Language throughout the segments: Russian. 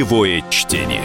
Живое чтение.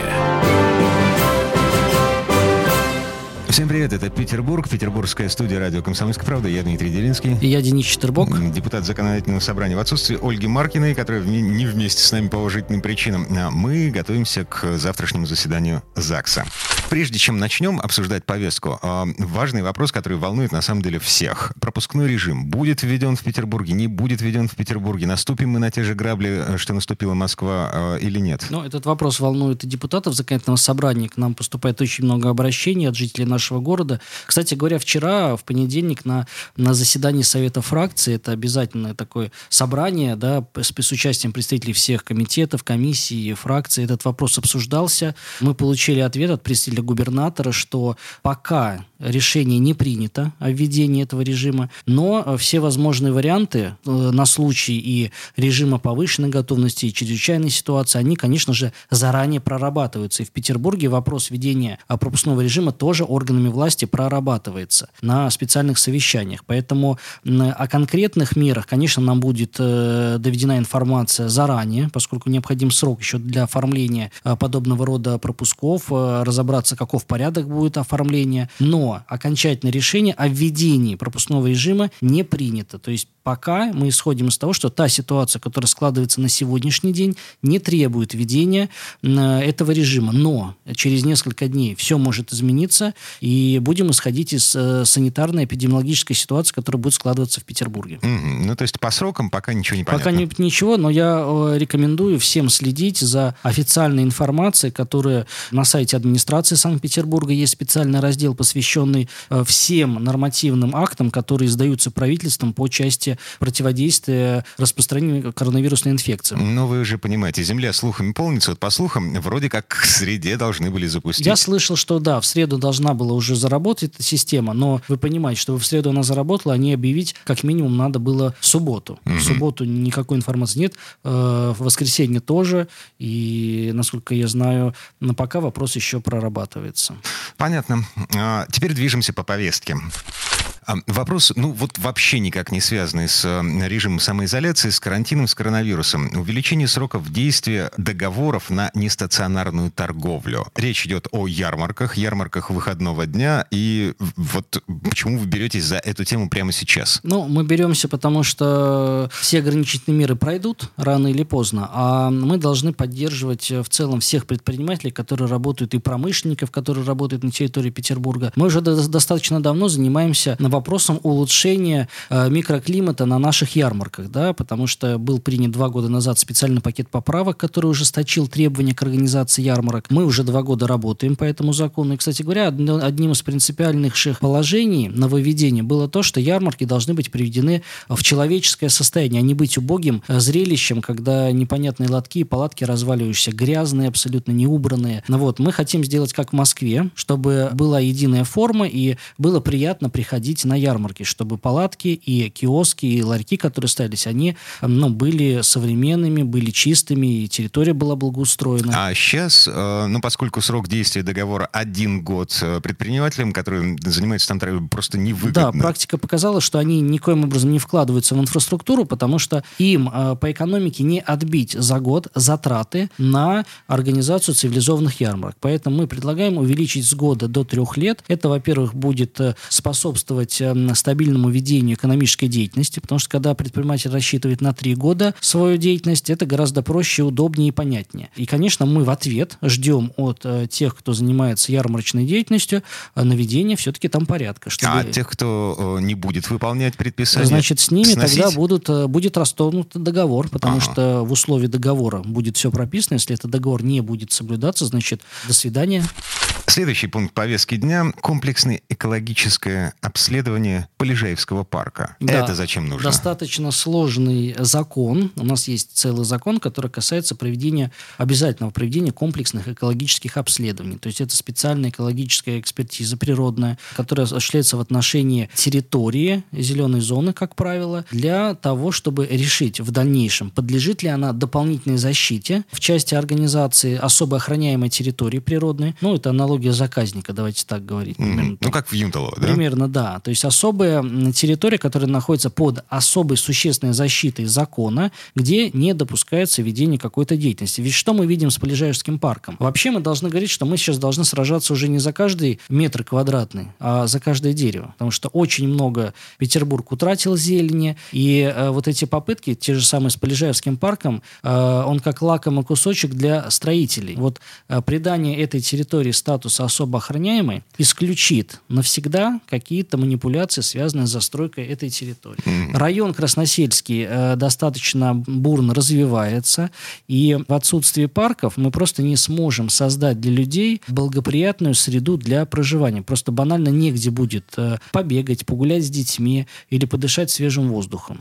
Всем привет, это Петербург, петербургская студия радио «Комсомольская правда». Я Дмитрий Делинский. И я Денис Четербок. Депутат законодательного собрания. В отсутствии Ольги Маркиной, которая не вместе с нами по уважительным причинам, мы готовимся к завтрашнему заседанию ЗАГСа. Прежде чем начнем обсуждать повестку, важный вопрос, который волнует на самом деле всех. Пропускной режим будет введен в Петербурге, не будет введен в Петербурге? Наступим мы на те же грабли, что наступила Москва, или нет? Ну, этот вопрос волнует и депутатов законодательного собрания. К нам поступает очень много обращений от жителей нашего города. Кстати говоря, вчера, в понедельник, на заседании Совета фракции, это обязательное такое собрание, да, с участием представителей всех комитетов, комиссий, фракций, этот вопрос обсуждался. Мы получили ответ от представителя губернатора, что пока решение не принято о введении этого режима, но все возможные варианты на случай и режима повышенной готовности, и чрезвычайной ситуации, они, конечно же, заранее прорабатываются. И в Петербурге вопрос введения пропускного режима тоже органами власти прорабатывается на специальных совещаниях. Поэтому о конкретных мерах, конечно, нам будет доведена информация заранее, поскольку необходим срок еще для оформления подобного рода пропусков, разобраться, каков порядок будет оформления. Но окончательное решение о введении пропускного режима не принято. То есть пока мы исходим из того, что та ситуация, которая складывается на сегодняшний день, не требует введения этого режима. Но через несколько дней все может измениться, и будем исходить из санитарно-эпидемиологической ситуации, которая будет складываться в Петербурге. Ну, то есть по срокам пока ничего не понятно? Пока ничего, но я рекомендую всем следить за официальной информацией, которая на сайте администрации Санкт-Петербурга есть специальный раздел, посвященный всем нормативным актам, которые издаются правительством по части противодействия распространению коронавирусной инфекции. Но вы же понимаете, земля слухами полнится. Вот по слухам, вроде как к среде должны были запустить. Я слышал, что да, в среду должна была уже заработать эта система, но вы понимаете, чтобы в среду она заработала, они объявить как минимум надо было в субботу. В субботу никакой информации нет, в воскресенье тоже, и, насколько я знаю, но пока вопрос еще прорабатывается. Понятно. Теперь движемся по повестке. Вопрос, вообще никак не связанный с режимом самоизоляции, с карантином, с коронавирусом. Увеличение сроков действия договоров на нестационарную торговлю. Речь идет о ярмарках выходного дня. И вот почему вы беретесь за эту тему прямо сейчас? Мы беремся, потому что все ограничительные меры пройдут рано или поздно, а мы должны поддерживать в целом всех предпринимателей, которые работают, и промышленников, которые работают на территории Петербурга. Мы уже достаточно давно занимаемся вопросом улучшения микроклимата на наших ярмарках, да, потому что был принят 2 года назад специальный пакет поправок, который ужесточил требования к организации ярмарок. Мы уже 2 года работаем по этому закону. И, кстати говоря, одним из принципиальнейших положений нововведения было то, что ярмарки должны быть приведены в человеческое состояние, а не быть убогим зрелищем, когда непонятные лотки и палатки разваливающиеся, грязные, абсолютно неубранные. Мы хотим сделать как в Москве, чтобы была единая форма и было приятно приходить на ярмарки, чтобы палатки и киоски, и ларьки, которые ставились, они были современными, были чистыми, и территория была благоустроена. А сейчас, поскольку срок действия договора 1 год, предпринимателям, которые занимаются там, просто невыгодно. Да, практика показала, что они никоим образом не вкладываются в инфраструктуру, потому что им по экономике не отбить за год затраты на организацию цивилизованных ярмарок. Поэтому мы предлагаем увеличить с года до 3 лет. Это, во-первых, будет способствовать стабильному ведению экономической деятельности, потому что когда предприниматель рассчитывает на 3 года свою деятельность, это гораздо проще, удобнее и понятнее. И, конечно, мы в ответ ждем от тех, кто занимается ярмарочной деятельностью, наведения все-таки там порядка. Чтобы... А тех, кто не будет выполнять предписания? Значит, с ними тогда будет расторгнут договор, потому что в условии договора будет все прописано. Если этот договор не будет соблюдаться, значит, до свидания. Следующий пункт повестки дня – комплексное экологическое обследование Полежаевского парка. Да, это зачем нужно? Достаточно сложный закон. У нас есть целый закон, который касается обязательного проведения комплексных экологических обследований. То есть это специальная экологическая экспертиза природная, которая осуществляется в отношении территории, зеленой зоны, как правило, для того, чтобы решить в дальнейшем, подлежит ли она дополнительной защите в части организации особо охраняемой территории природной. Это аналогия аналогия заказника, давайте так говорить. Ну, как в Юнтало, да? Примерно, да. То есть особая территория, которая находится под особой существенной защитой закона, где не допускается ведение какой-то деятельности. Ведь что мы видим с Полежаевским парком? Вообще мы должны говорить, что мы сейчас должны сражаться уже не за каждый метр квадратный, а за каждое дерево. Потому что очень много Петербург утратил зелени, и вот эти попытки, те же самые с Полежаевским парком, он как лакомый кусочек для строителей. Вот придание этой территории статуса особо охраняемой исключит навсегда какие-то манипуляции, связанные с застройкой этой территории. Район Красносельский достаточно бурно развивается, и в отсутствии парков мы просто не сможем создать для людей благоприятную среду для проживания. Просто банально негде будет побегать, погулять с детьми или подышать свежим воздухом.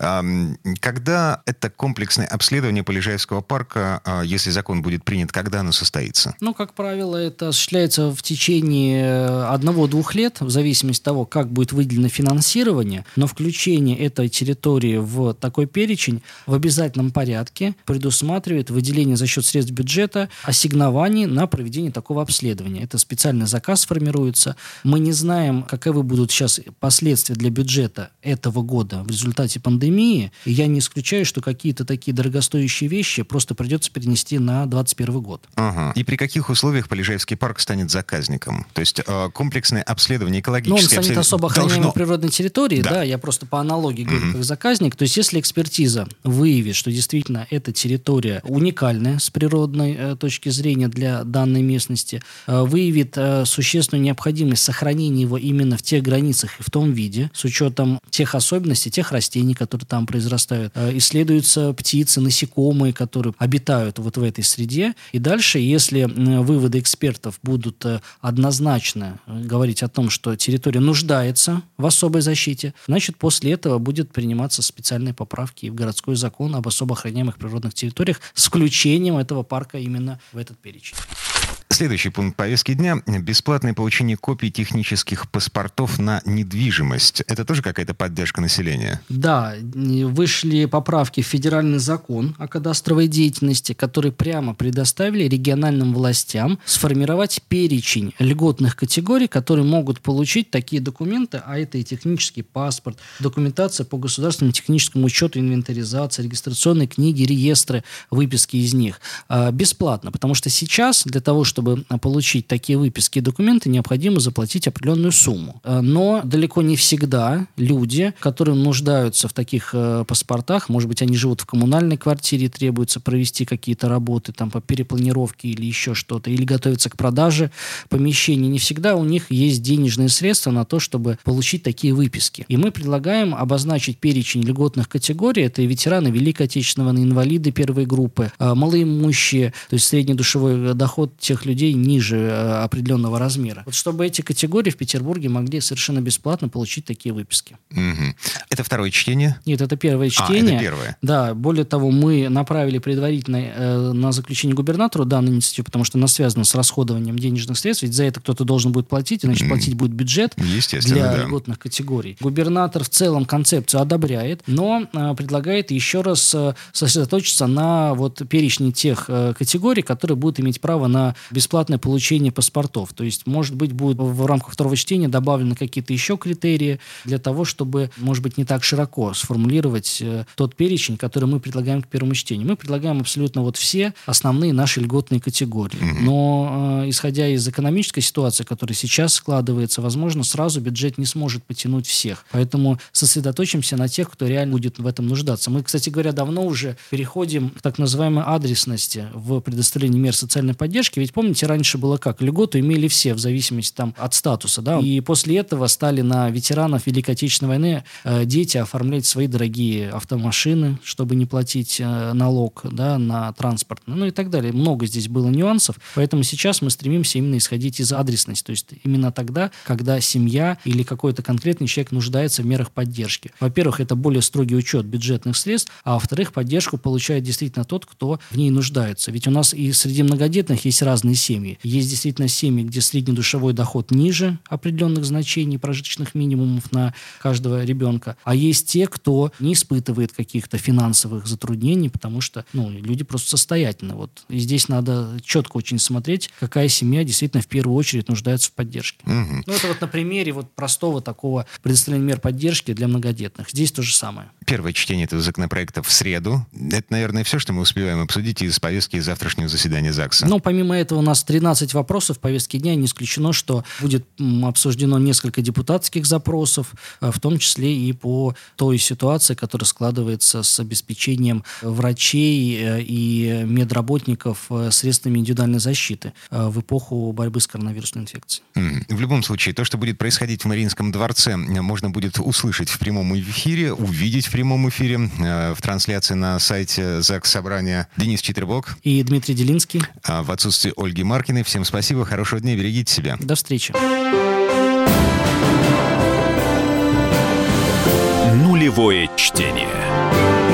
Когда это комплексное обследование Полежаевского парка, если закон будет принят, когда оно состоится? Ну, как правило, это осуществляется в течение 1-2 лет, в зависимости от того, как будет выделено финансирование, но включение этой территории в такой перечень в обязательном порядке предусматривает выделение за счет средств бюджета ассигнований на проведение такого обследования. Это специальный заказ формируется. Мы не знаем, каковы будут сейчас последствия для бюджета этого года в результате пандемии, и я не исключаю, что какие-то такие дорогостоящие вещи просто придется перенести на 2021 год. Ага. И при каких условиях Полежаевский парк станет заказником? То есть комплексное обследование, экологическое обследование... он станет особо охраняемой природной территорией, да, я просто по аналогии говорю, как заказник. То есть если экспертиза выявит, что действительно эта территория уникальная с природной точки зрения для данной местности, выявит существенную необходимость сохранения его именно в тех границах и в том виде, с учетом тех особенностей, тех растений, которые там произрастают, исследуются птицы, насекомые, которые обитают вот в этой среде. И дальше, если выводы экспертов будут однозначно говорить о том, что территория нуждается в особой защите, значит, после этого будет приниматься специальные поправки в городской закон об особо охраняемых природных территориях с включением этого парка именно в этот перечень. Следующий пункт повестки дня – бесплатное получение копий технических паспортов на недвижимость. Это тоже какая-то поддержка населения? Да, вышли поправки в федеральный закон о кадастровой деятельности, которые прямо предоставили региональным властям сформировать перечень льготных категорий, которые могут получить такие документы, а это и технический паспорт, документация по государственному техническому учету, инвентаризация, регистрационные книги, реестры, выписки из них. Бесплатно, потому что сейчас для того, чтобы получить такие выписки и документы, необходимо заплатить определенную сумму. Но далеко не всегда люди, которые нуждаются в таких паспортах, может быть, они живут в коммунальной квартире, требуется провести какие-то работы там, по перепланировке или еще что-то, или готовятся к продаже помещений, не всегда у них есть денежные средства на то, чтобы получить такие выписки. И мы предлагаем обозначить перечень льготных категорий. Это и ветераны Великой Отечественной войны, инвалиды первой группы, малоимущие, то есть средний душевой доход тех людей ниже определенного размера. Вот чтобы эти категории в Петербурге могли совершенно бесплатно получить такие выписки. Угу. Это второе чтение? Нет, это первое чтение. Это первое. Да, более того, мы направили предварительно на заключение губернатору данную инициативу, потому что она связана с расходованием денежных средств, ведь за это кто-то должен будет платить, иначе платить будет бюджет для льготных категорий. Губернатор в целом концепцию одобряет, но предлагает еще раз сосредоточиться на вот перечне тех категорий, которые будут иметь право на бесплатное получение паспортов. То есть, может быть, будут в рамках второго чтения добавлены какие-то еще критерии для того, чтобы, может быть, не так широко сформулировать тот перечень, который мы предлагаем к первому чтению. Мы предлагаем абсолютно вот все основные наши льготные категории. Но, исходя из экономической ситуации, которая сейчас складывается, возможно, сразу бюджет не сможет потянуть всех. Поэтому сосредоточимся на тех, кто реально будет в этом нуждаться. Мы, кстати говоря, давно уже переходим к так называемой адресности в предоставлении мер социальной поддержки. Ведь помните, раньше было как? Льготу имели все в зависимости там, от статуса. Да? И после этого стали на ветеранов Великой Отечественной войны дети оформлять свои дорогие автомашины, чтобы не платить налог, да, на транспорт. Ну и так далее. Много здесь было нюансов. Поэтому сейчас мы стремимся именно исходить из адресности. То есть именно тогда, когда семья или какой-то конкретный человек нуждается в мерах поддержки. Во-первых, это более строгий учет бюджетных средств, а во-вторых, поддержку получает действительно тот, кто в ней нуждается. Ведь у нас и среди многодетных есть разные многодетные семьи. Есть действительно семьи, где среднедушевой доход ниже определенных значений прожиточных минимумов на каждого ребенка. А есть те, кто не испытывает каких-то финансовых затруднений, потому что люди просто состоятельны. И здесь надо четко очень смотреть, какая семья действительно в первую очередь нуждается в поддержке. Это на примере простого такого предоставления мер поддержки для многодетных. Здесь то же самое. Первое чтение этого законопроекта в среду. Это, наверное, все, что мы успеваем обсудить из повестки завтрашнего заседания ЗАГСа. Помимо этого у нас 13 вопросов в повестке дня. Не исключено, что будет обсуждено несколько депутатских запросов, в том числе и по той ситуации, которая складывается с обеспечением врачей и медработников средствами индивидуальной защиты в эпоху борьбы с коронавирусной инфекцией. В любом случае, то, что будет происходить в Мариинском дворце, можно будет услышать в прямом эфире, увидеть в прямом эфире, в трансляции на сайте ЗАГС Собрания. Денис Четербок и Дмитрий Делинский. В отсутствии Ольги Маркиной. Всем спасибо, хорошего дня, берегите себя. До встречи. Нулевое чтение.